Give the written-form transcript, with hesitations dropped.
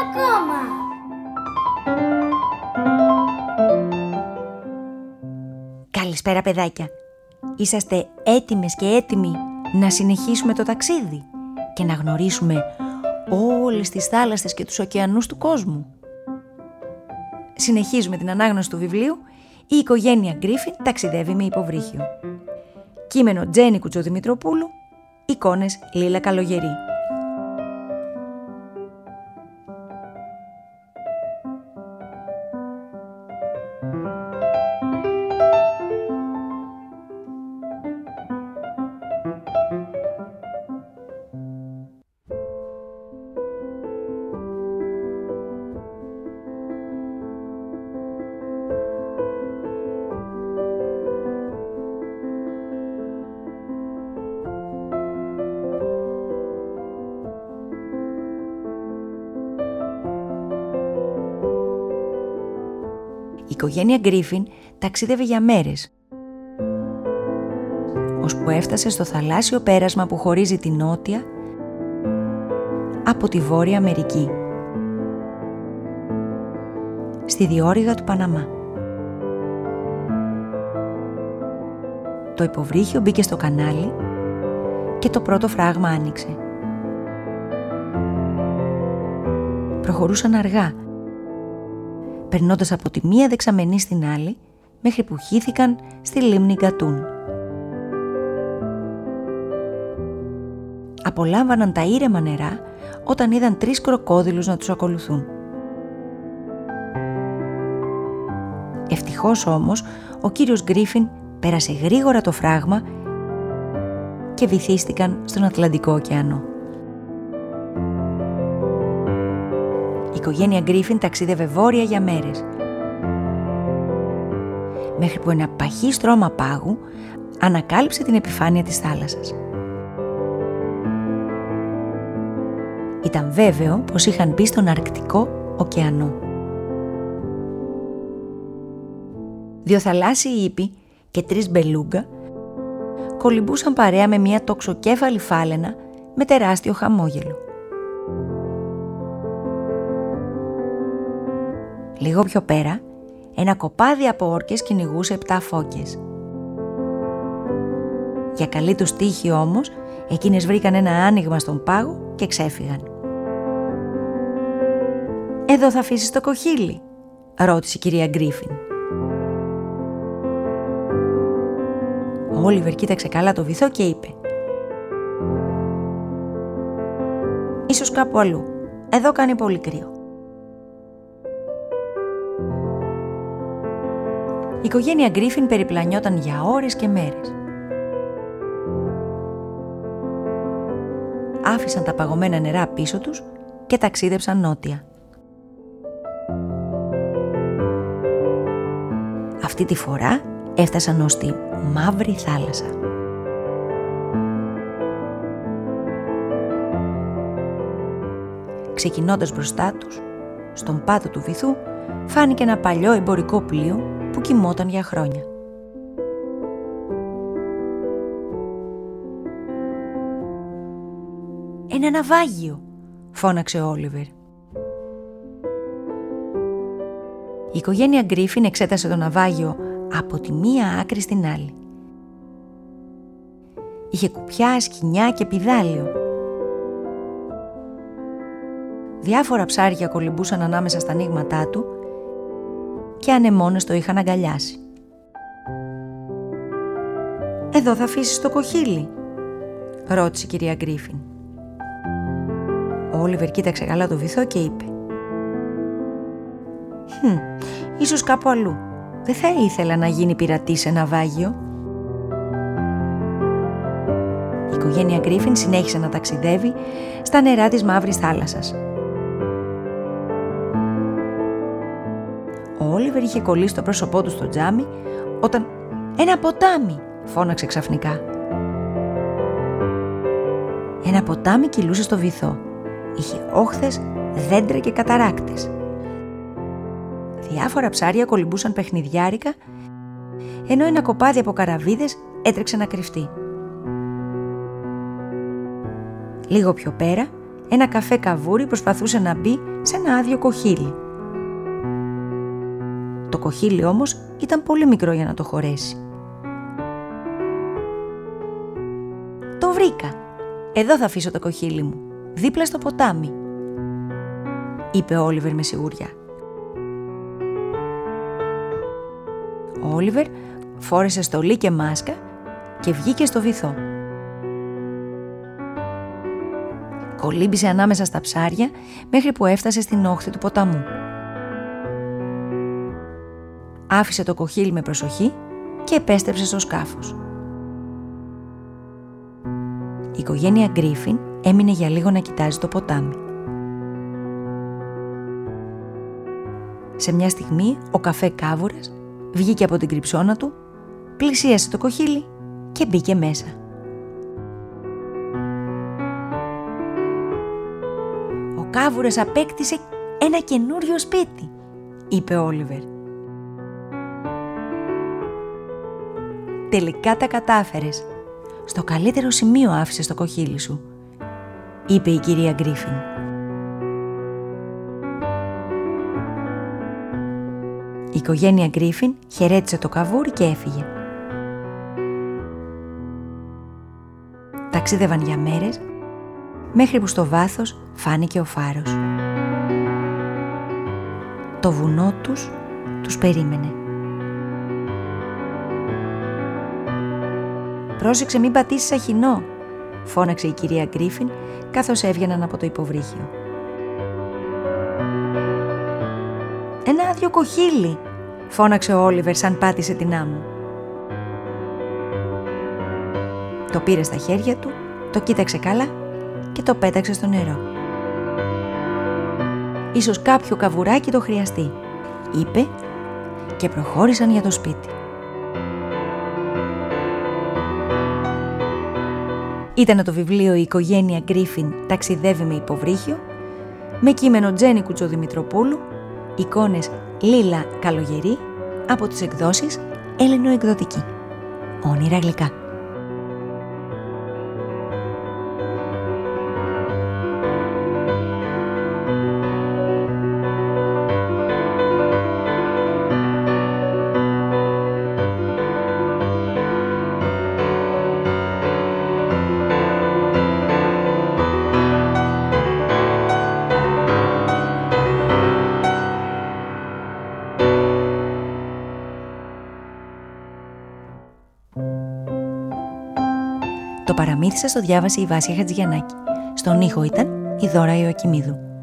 ακόμα. Καλησπέρα παιδάκια. Είσαστε έτοιμες και έτοιμοι να συνεχίσουμε το ταξίδι και να γνωρίσουμε όλες τις θάλασσες και τους ωκεανούς του κόσμου? Συνεχίζουμε την ανάγνωση του βιβλίου «Η οικογένεια Γκρίφιν ταξιδεύει με υποβρύχιο». Κείμενο Τζέννη Κουτσοδημητροπούλου, εικόνες Λίλα Καλογερή. Η οικογένεια Γκρίφιν ταξίδευε για μέρες, ώσπου έφτασε στο θαλάσσιο πέρασμα που χωρίζει τη Νότια από τη Βόρεια Αμερική, στη διόρυγα του Παναμά. Το υποβρύχιο μπήκε στο κανάλι και το πρώτο φράγμα άνοιξε. Προχωρούσαν αργά, περνώντας από τη μία δεξαμενή στην άλλη, μέχρι που χύθηκαν στη λίμνη Γκατούν. Απολάμβαναν τα ήρεμα νερά όταν είδαν 3 κροκόδιλους να τους ακολουθούν. Ευτυχώς όμως, ο κύριος Γκρίφιν πέρασε γρήγορα το φράγμα και βυθίστηκαν στον Ατλαντικό ωκεανό. Η οικογένεια Γκρίφιν ταξίδευε βόρεια για μέρες, μέχρι που ένα παχύ στρώμα πάγου ανακάλυψε την επιφάνεια της θάλασσας. Ήταν βέβαιο πως είχαν μπει στον Αρκτικό ωκεανό. 2 θαλάσσιοι ύποι και 3 μπελούγκα κολυμπούσαν παρέα με μια τοξοκέφαλη φάλαινα με τεράστιο χαμόγελο. Λίγο πιο πέρα, ένα κοπάδι από όρκες κυνηγούσε 7 φώκες. Για καλή τους τύχη όμως, εκείνες βρήκαν ένα άνοιγμα στον πάγο και ξέφυγαν. «Εδώ θα αφήσεις το κοχύλι?» ρώτησε η κυρία Γκρίφιν. Ο Όλιβερ κοίταξε καλά το βυθό και είπε: «Ίσως κάπου αλλού. Εδώ κάνει πολύ κρύο». Η οικογένεια Γκρίφιν περιπλανιόταν για ώρες και μέρες. Άφησαν τα παγωμένα νερά πίσω τους και ταξίδεψαν νότια. Αυτή τη φορά έφτασαν ως τη Μαύρη Θάλασσα. Ξεκινώντας μπροστά τους, στον πάτο του βυθού, φάνηκε ένα παλιό εμπορικό πλοίο που κοιμόταν για χρόνια. «Ένα ναυάγιο!» φώναξε ο Όλιβερ. Η οικογένεια Γκρίφιν εξέτασε το ναυάγιο από τη μία άκρη στην άλλη. Είχε κουπιά, σκοινιά και πηδάλιο. Διάφορα ψάρια κολυμπούσαν ανάμεσα στα ανοίγματά του και ανεμόνες το είχαν αγκαλιάσει. «Εδώ θα αφήσεις το κοχύλι?» ρώτησε η κυρία Γκρίφιν. Ο Όλιβερ κοίταξε καλά το βυθό και είπε: «Ίσως κάπου αλλού. Δεν θα ήθελα να γίνει πειρατή σε ναυάγιο». Η οικογένεια Γκρίφιν συνέχισε να ταξιδεύει στα νερά της Μαύρης Θάλασσας. Ο Όλιβερ είχε κολλήσει το πρόσωπό του στο τζάμι όταν «Ένα ποτάμι!» φώναξε ξαφνικά. Ένα ποτάμι κυλούσε στο βυθό. Είχε όχθες, δέντρα και καταράκτες. Διάφορα ψάρια κολυμπούσαν παιχνιδιάρικα, ενώ ένα κοπάδι από καραβίδες έτρεξε να κρυφτεί. Λίγο πιο πέρα, ένα καφέ καβούρι προσπαθούσε να μπει σε ένα άδειο κοχύλι. Το κοχύλι όμως ήταν πολύ μικρό για να το χωρέσει. «Το βρήκα! Εδώ θα αφήσω το κοχύλι μου, δίπλα στο ποτάμι», είπε ο Όλιβερ με σιγουριά. Ο Όλιβερ φόρεσε στολή και μάσκα και βγήκε στο βυθό. Κολύμπησε ανάμεσα στα ψάρια μέχρι που έφτασε στην όχθη του ποταμού. Άφησε το κοχύλι με προσοχή και επέστρεψε στο σκάφος. Η οικογένεια Γκρίφιν έμεινε για λίγο να κοιτάζει το ποτάμι. Σε μια στιγμή ο καφέ κάβουρας βγήκε από την κρυψώνα του, πλησίασε το κοχύλι και μπήκε μέσα. «Ο κάβουρας απέκτησε ένα καινούριο σπίτι», είπε ο Όλιβερ. «Τελικά τα κατάφερες. Στο καλύτερο σημείο άφησες το κοχύλι σου», είπε η κυρία Γκρίφιν. Η οικογένεια Γκρίφιν χαιρέτησε το καβούρι και έφυγε. Ταξίδευαν για μέρες, μέχρι που στο βάθος φάνηκε ο φάρος. Το βουνό τους περίμενε. «Πρόσεξε μην πατήσεις αχινό», φώναξε η κυρία Γκρίφιν καθώς έβγαιναν από το υποβρύχιο. «Ένα άδειο κοχύλι», φώναξε ο Όλιβερ σαν πάτησε την άμμο. Το πήρε στα χέρια του, το κοίταξε καλά και το πέταξε στο νερό. «Ίσως κάποιο καβουράκι το χρειαστεί», είπε και προχώρησαν για το σπίτι. Ήταν το βιβλίο «Η οικογένεια Γκρίφιν ταξιδεύει με υποβρύχιο», με κείμενο Τζέννη Κουτσοδημητροπούλου, εικόνες Λίλα Καλογερή, από τις εκδόσεις Ελληνοεκδοτική. Όνειρα γλυκά. Το παραμύθι σας το διάβασε η Βάσια Χατζηγιαννάκη. Στον ήχο ήταν η Δώρα Ιωακημίδου.